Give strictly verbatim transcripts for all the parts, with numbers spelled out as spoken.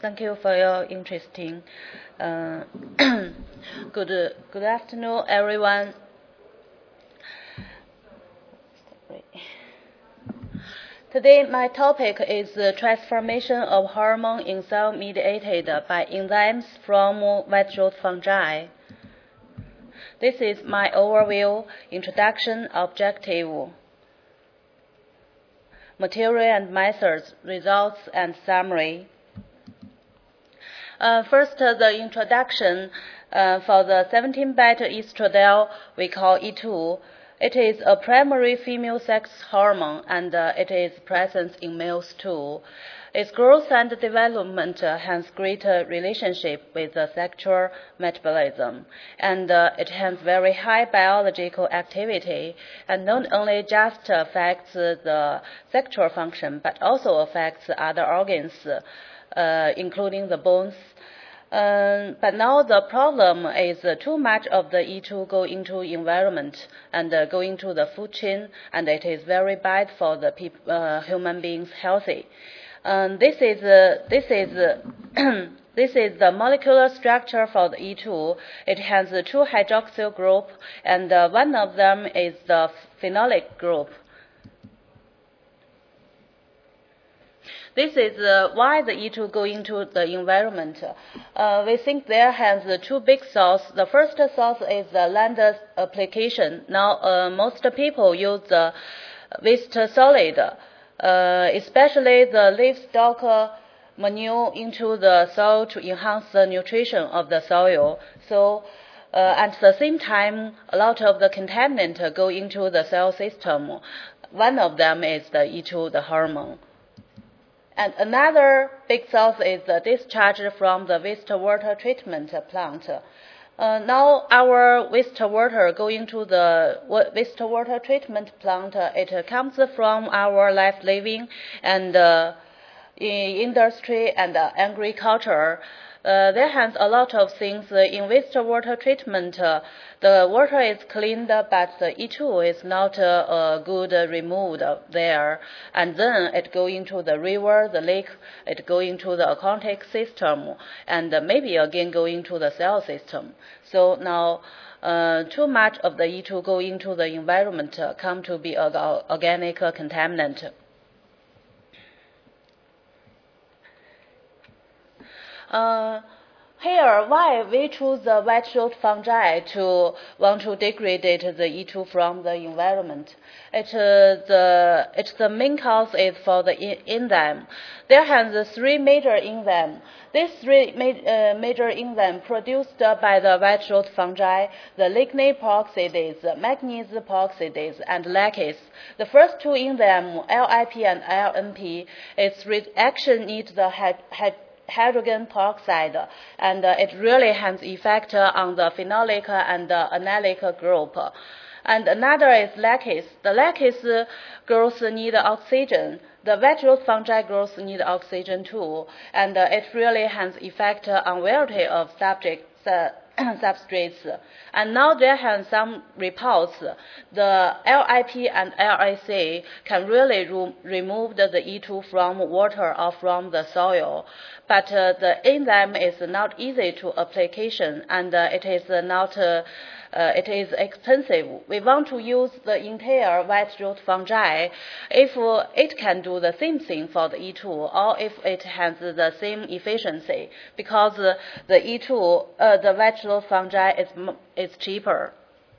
thank you for your interest in. Uh, good, good afternoon, everyone. Today, my topic is the transformation of hormone in cell mediated by enzymes from vegetable fungi. This is my overview, introduction, objective, material and methods, results, and summary. Uh, first, uh, the introduction uh, for the seventeen beta estradiol we call E two. It is a primary female sex hormone, and uh, it is present in males too. Its growth and development uh, has greater relationship with the sexual metabolism, and uh, it has very high biological activity, and not only just affects the sexual function, but also affects other organs, uh, including the bones. Um, but now the problem is uh, too much of the E two go into environment and uh, go into the food chain, and it is very bad for the peop- uh, human beings' healthy. Um, this is uh, this is uh, this is the molecular structure for the E two. It has uh, two hydroxyl group, and uh, one of them is the phenolic group. This is uh, why the E two go into the environment. Uh, we think there has uh, two big sources. The first source is the land application. Now, uh, most people use the waste solid, uh, especially the livestock manure, into the soil to enhance the nutrition of the soil. So, uh, at the same time, a lot of the contaminants go into the cell system. One of them is the E two, the hormone. And another big source is the discharge from the wastewater treatment plant. Uh, now our wastewater going to the wastewater treatment plant, uh, it comes from our life living and uh, industry and uh, agriculture. Uh, there has a lot of things uh, in wastewater treatment. Uh, the water is cleaned, but the E two is not uh, uh, good uh, removed there. And then it go into the river, the lake, it go into the aquatic system, and uh, maybe again go into the cell system. So now uh, too much of the E two go into the environment uh, come to be an organic uh, contaminant. Uh, here, why we choose the white-throat fungi to want to degrade the E two from the environment? It, uh, the, it's the main cause is for the enzyme. There has the three major enzymes. These three ma uh, major enzymes produced by the white-throat fungi, the lignin peroxidase, manganese peroxidase, and lactase. The first two enzymes, L I P and L N P, its reaction needs the hyd hyd hydrogen peroxide, and uh, it really has effect uh, on the phenolic and uh, analic group. And another is lactase. The lactase uh, growth need oxygen. The vegetable fungi growth need oxygen too, and uh, it really has effect uh, on variety of subjects. Uh, substrates. And now there have some reports the L I P and L I C can really re remove the E two from water or from the soil, but uh, the enzyme is not easy to application, and uh, it is not uh, uh, it is expensive. We want to use the entire white-throat fungi if uh, it can do the same thing for the E two, or if it has the same efficiency, because uh, the E two, uh, the white-throat fungi is, is cheaper.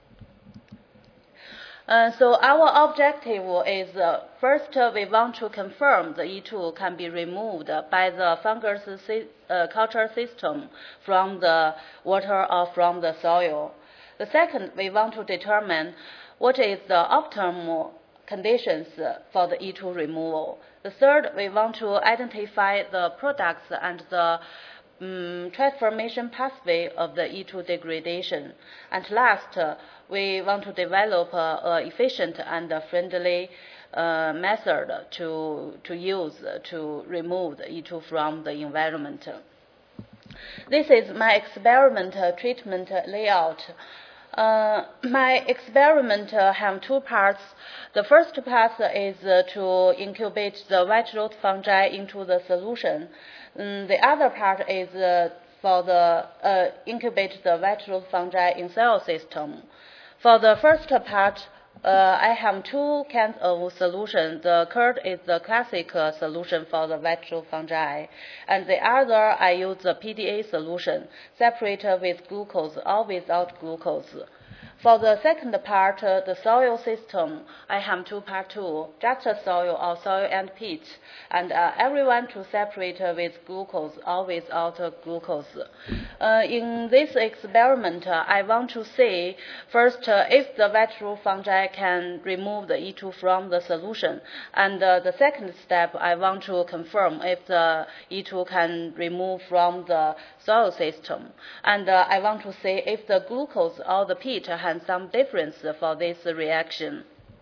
Uh, so our objective is, uh, first, uh, we want to confirm the E two can be removed by the fungus sy uh, culture system from the water or from the soil. The second, we want to determine what is the optimal conditions for the E two removal. The third, we want to identify the products and the um, transformation pathway of the E two degradation. And last, uh, we want to develop an efficient and friendly uh, method to, to use to remove the E two from the environment. This is my experiment uh, treatment layout. Uh, my experiment uh, have two parts. The first part is uh, to incubate the white rot fungi into the solution. Um, the other part is uh, for the uh, incubate the white rot fungi in cell system. For the first part, uh, I have two kinds of solution. The curd is the classic uh, solution for the white rot fungi, and the other I use the P D A solution, separated with glucose or without glucose. For the second part, uh, the soil system, I have two part too, just a soil or soil and peat, and uh, everyone to separate uh, with glucose or without uh, glucose. Uh, in this experiment, uh, I want to see first uh, if the white rot fungi can remove the E two from the solution, and uh, the second step, I want to confirm if the E two can remove from the soil system, and uh, I want to see if the glucose or the peat has some difference for this reaction.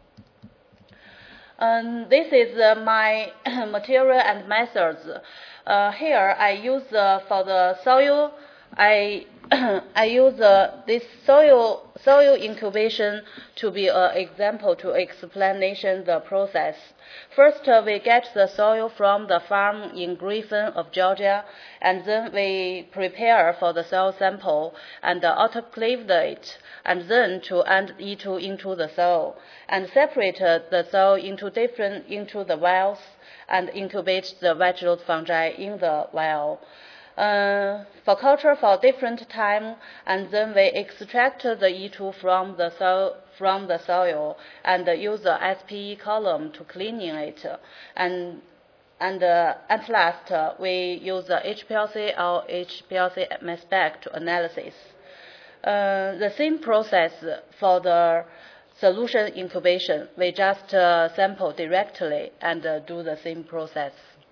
Um, this is uh, my material and methods. Uh, here I use uh, for the soil, I I use uh, this soil soil incubation to be an example to explanation the process. First, uh, we get the soil from the farm in Griffin of Georgia, and then we prepare for the soil sample and uh, autoclave it, and then to add E two into the soil and separate uh, the soil into different into the vials and incubate the white rot fungi in the vial. Uh, for culture for different time, and then we extract the E two from the soil from the soil and uh, use the S P E column to cleaning it, and and uh, at last uh, we use the H P L C or H P L C mass spec to analysis. Uh, the same process for the solution incubation. We just uh, sample directly and uh, do the same process.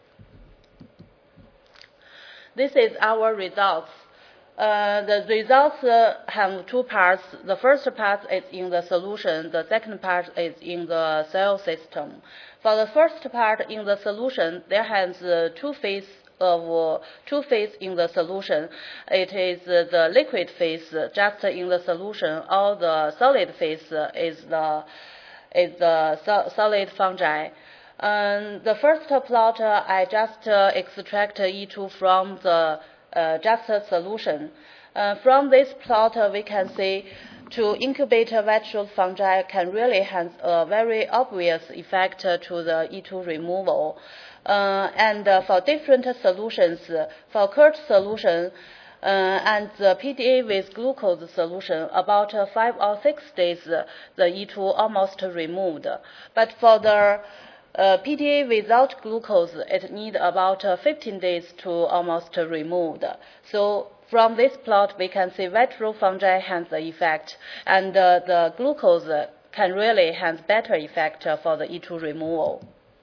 This is our results. Uh, the results uh, have two parts. The first part is in the solution. The second part is in the cell system. For the first part in the solution, there has uh, two phase of uh, two phase in the solution. It is uh, the liquid phase uh, just in the solution, or the solid phase uh, is the is the so solid fungi. Um, the first plot, uh, I just uh, extract E two from the uh, just solution. Uh, from this plot, uh, we can see to incubate white rot fungi can really have a very obvious effect uh, to the E two removal. Uh, and uh, for different solutions, uh, for curd solution, Uh, and the P D A with glucose solution, about uh, five or six days, uh, the E two almost removed. But for the uh, P D A without glucose, it needs about uh, fifteen days to almost removed. So from this plot, we can see white rot fungi has the effect, and uh, the glucose can really have better effect uh, for the E two removal.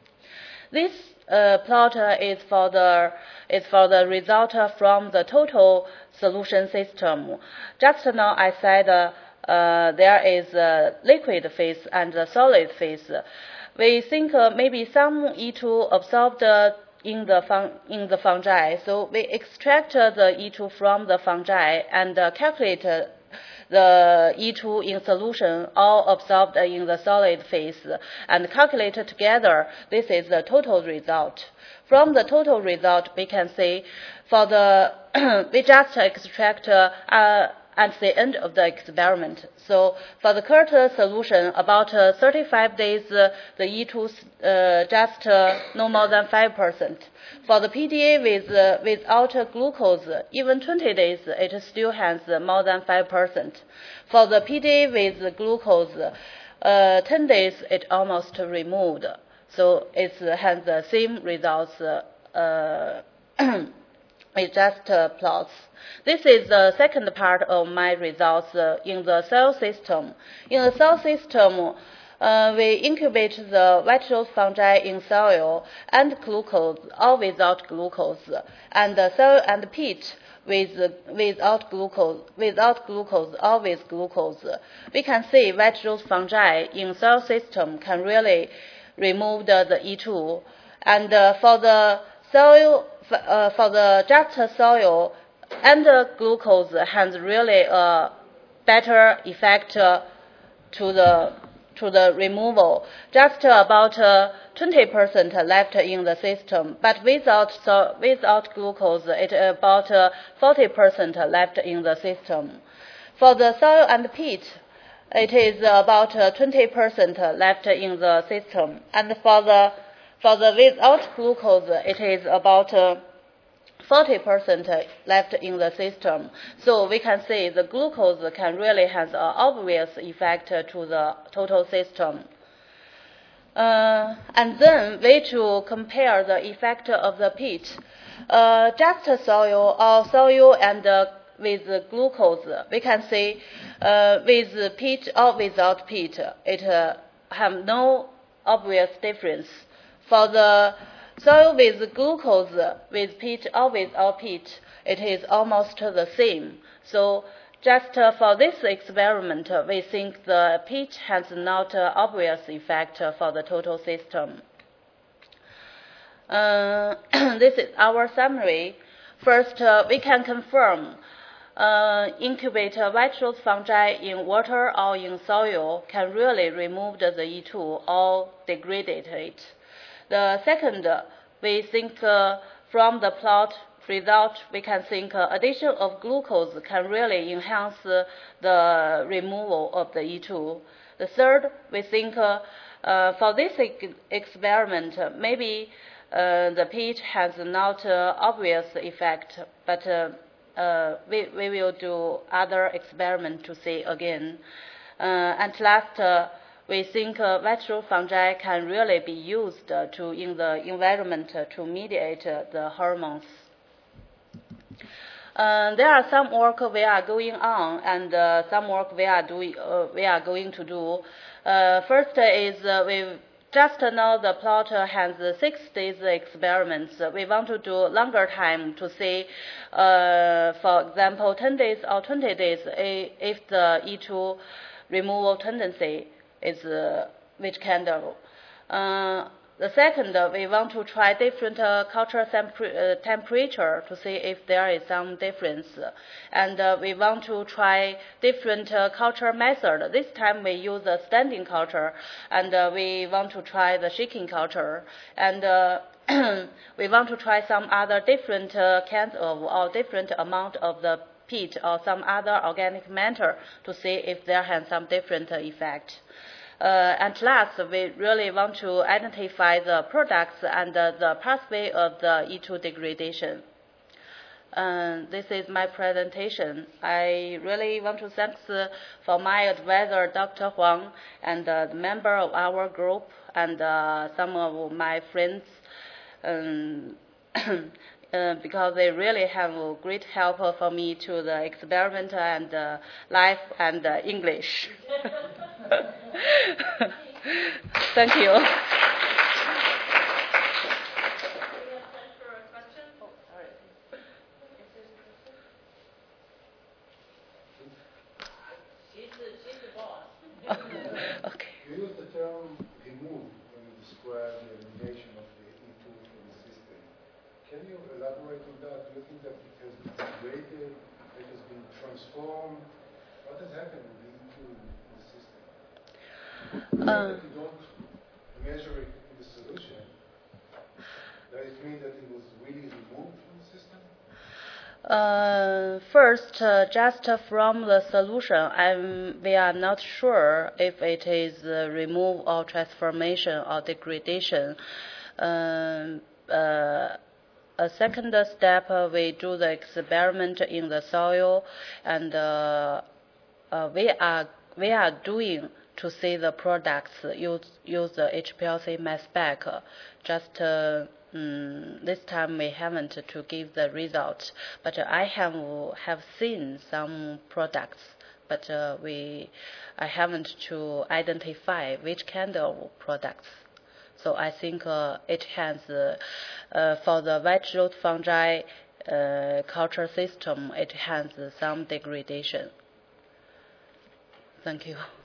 This uh, plot uh, is for the is for the result uh, from the total solution system. Just now I said uh, uh, there is a liquid phase and a solid phase. We think uh, maybe some E two absorbed uh, in the fun in the fungi, so we extract uh, the E two from the fungi and uh, calculate uh, the E two in solution all absorbed in the solid phase and calculate together. This is the total result. From the total result, we can see for the we just extract uh, uh, at the end of the experiment. So for the curd solution, about uh, thirty-five days, uh, the E two uh, just uh, no more than five percent. For the P D A with uh, without uh, glucose, even twenty days, it still has uh, more than five percent. For the P D A with glucose, uh, ten days, it almost removed. So it has the same results. Uh, uh, It just uh, plots. This is the second part of my results uh, in the cell system. In the cell system, uh, we incubate the white rot fungi in soil and glucose or without glucose, and the soil and peat with uh, without glucose, without glucose or with glucose. We can see white rot fungi in cell system can really remove the, the E two, and uh, for the soil. Uh, for the just soil, and uh, glucose has really a better effect uh, to the to the removal. Just about uh, twenty percent left in the system, but without so without glucose, it about uh, forty percent left in the system. For the soil and peat, it is about uh, twenty percent left in the system, and for the for the without glucose, it is about uh, forty percent left in the system. So we can see the glucose can really has an obvious effect to the total system. Uh, and then we to compare the effect of the peat. Uh, just soil or soil and uh, with glucose, we can see uh, with peat or without peat, it uh, have no obvious difference. For the soil with glucose, with peat or without peat, it is almost the same. So just uh, for this experiment, uh, we think the peat has not uh, obvious effect uh, for the total system. Uh, this is our summary. First, uh, we can confirm uh, incubate white rose fungi in water or in soil can really remove the E two or degrade it. The second, we think uh, from the plot result, we can think uh, addition of glucose can really enhance uh, the removal of the E two. The third, we think uh, uh, for this ex experiment, uh, maybe uh, the peat has not uh, obvious effect, but uh, uh, we, we will do other experiment to see again. Uh, and last, uh, we think uh, white rose fungi can really be used uh, to in the environment uh, to mediate uh, the hormones. Uh, there are some work we are going on, and uh, some work we are doing. Uh, we are going to do. Uh, first is uh, we just know the plot has six days experiments. We want to do longer time to see, uh, for example, ten days or twenty days if the E two removal tendency is uh, which kind of. Uh, the second, uh, we want to try different uh, culture uh, temperature to see if there is some difference. And uh, we want to try different uh, culture method. This time we use a standing culture, and uh, we want to try the shaking culture. And uh, we want to try some other different uh, kinds of or different amount of the peat or some other organic matter to see if there has some different uh, effect. Uh, and last, we really want to identify the products and uh, the pathway of the E two degradation. Uh, this is my presentation. I really want to thank uh, for my advisor, Doctor Huang, and uh, the member of our group, and uh, some of my friends, um, uh, because they really have a great help for me to the experiment and uh, life and uh, English. Thank you. Okay. You use the term remove when you describe the elimination of the E two from the system. Can you elaborate on that? Do you think that it has been degraded, it has been transformed? What has happened with the E two in the system? Uh, if you don't measure it in the solution, does it mean that it was really removed from the system? Uh, first, uh, just from the solution, I'm, we are not sure if it is uh, remove or transformation or degradation. Uh, uh, a second step, uh, we do the experiment in the soil, and uh, uh, we are we are doing to see the products use use the H P L C mass spec. Just uh, Mm, this time we haven't to give the results, but uh, I have have seen some products, but uh, we I haven't to identify which kind of products. So I think uh, it has uh, uh, for the white rose fungi uh, culture system, it has some degradation. Thank you.